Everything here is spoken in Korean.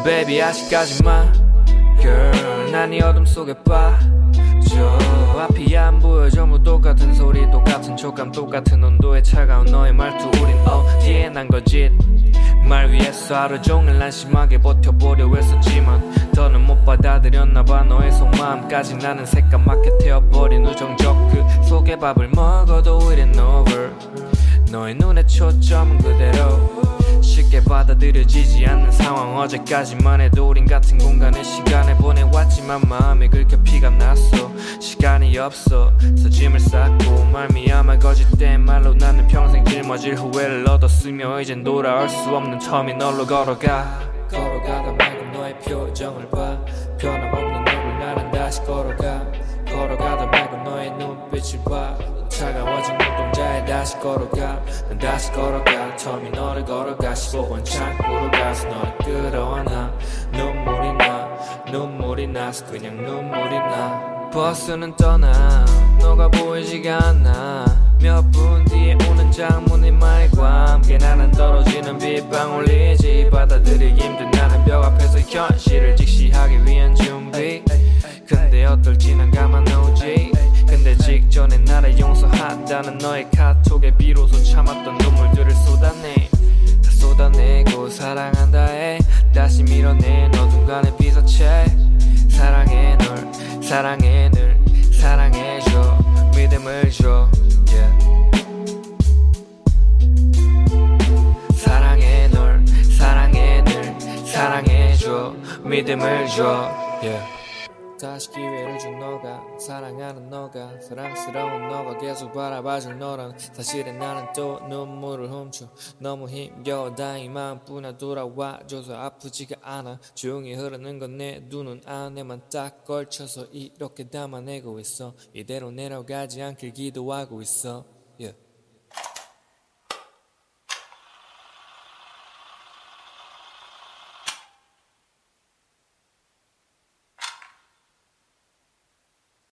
Baby 아직까지만 Girl 난 이 어둠 속에 빠져 앞이 안 보여 전부 똑같은 소리 똑같은 촉감 똑같은 온도의 차가운 너의 말투 우린 어디에 난 거짓 말 위에서 하루 종일 난 심하게 버텨보려 했었지만 더는 못 받아들였나봐 너의 속마음까지 나는 새까맣게 태워버린 우정적 그 속에 밥을 먹어도 it ain't over 너의 눈에 초점은 그대로 쉽게 받아들여지지 않는 상황 어제까지만 해도 우린 같은 공간에 시간을 보내왔지만 마음이 긁혀 피가 났어 시간이 없어 서짐을 쌓고 말미암아 거짓된 말로 나는 평생 짊어질 후회를 얻었으며 이젠 돌아올 수 없는 터미널로 걸어가다 말고 너의 표정을 봐 변함없는 너를 나는 다시 걸어가다 말고 너의 눈빛을 봐 차가워진 눈동자에 다시 걸어가 난 다시 걸어가 터미널을 걸어가 15번 창고로 가서 너를 끌어안아 눈물이 나서 그냥 눈물이 나 버스는 떠나 너가 보이지가 않아 몇 분 뒤에 오는 장문의 말과 함께 나는 떨어지는 빗방울이지 받아들이기 힘든 나는 벽 앞에서 현실을 직시하기 위한 준비 근데 어떨지 난 가만오지 근데 직전에 나를 용서한다는 너의 카톡에 비로소 참았던 눈물들을 쏟아내고 사랑한다 해 다시 밀어내 어둠간의 비서체 사랑해 널 사랑해 늘 사랑해줘 믿음을 줘 yeah. 사랑해 널 사랑해 늘 사랑해줘 믿음을 줘 yeah. 다시 기회를 준 너가 사랑하는 너가 사랑스러운 너가 계속 바라봐줄 너란 사실은 나는 또 눈물을 훔쳐 너무 힘겨워 다행히 마음뿐아 돌아와줘서 아프지가 않아 조용히 흐르는 건 내 눈은 안에만 딱 걸쳐서 이렇게 담아내고 있어 이대로 내려가지 않길 기도하고 있어 yeah.